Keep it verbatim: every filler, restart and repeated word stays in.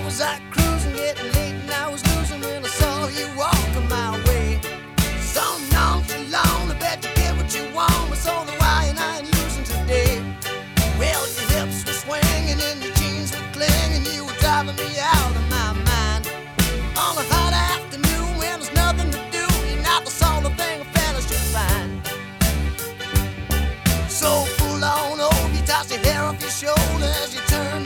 was out cruising, getting late, and I was losing when I saw you walking my way. So nonchalant, I bet you get what you want, but so the why and I ain't using today. Well, your hips were swinging and your jeans were clinging, you were driving me out of my mind. On a hot afternoon when there's nothing to do, you're not the sort of thing a fella should find. So full on over, you toss your hair off your shoulders as you turn